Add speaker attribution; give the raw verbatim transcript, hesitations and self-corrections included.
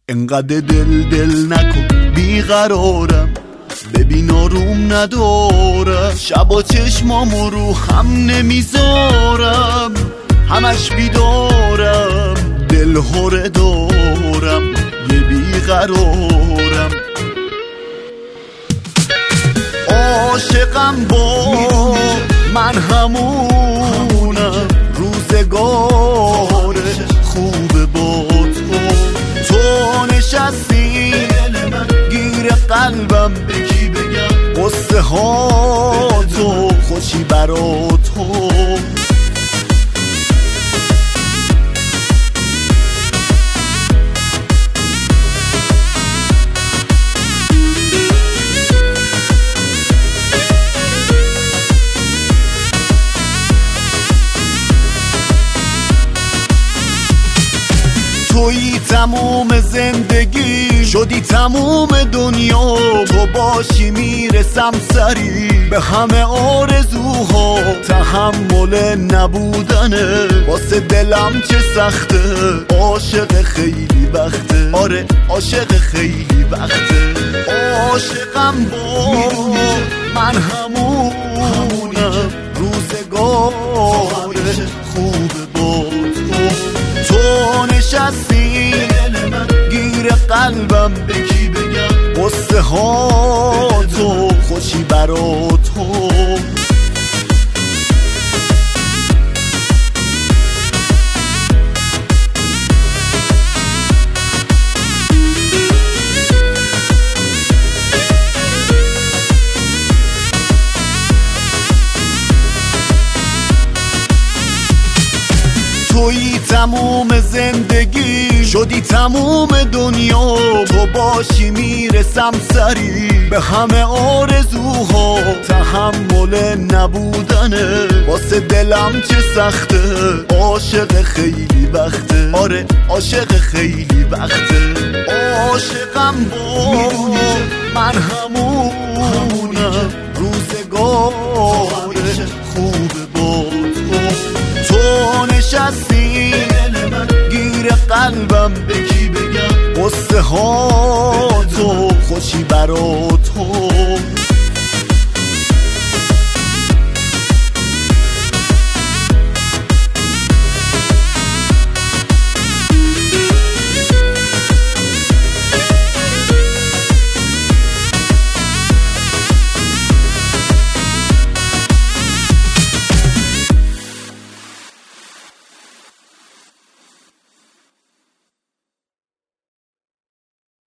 Speaker 1: انقدر دل دل نکن بیقرارم، ببین آروم ندارم، شبا چشمامو رو هم نمیذارم، همش بیدارم، دل هره دارم، یه بیقرارم، عاشقم با من همونم، روزگار خوب با تو، تو نشستی گیر قلبم، بکی بگم قصه ها تو، خوشی برا تو، تویی تموم زندگی، شدی تموم دنیا، تو باشی میرسم سری به همه آرزوها، تحمل نبودنه واسه دلم چه سخته، عاشق خیلی وقته، آره عاشق خیلی وقته، عاشقم با من همونم، روزگار خوب با تو، تو نشستی گیر قلبم، بکی بگم قصه ها تو، خوشی برا تو، تویی تموم زندگی، شدی تموم دنیا، تو باشی میرسم سری به همه آرزوها، تحمل نبودنه واسه دلم چه سخته، عاشق خیلی وقته، آره عاشق خیلی وقته، عاشقم با من همونم، روزگار خوب با تو، تو نشستی گیر قلبم، بکی بگم قصه ها تو، خوشی برا تو.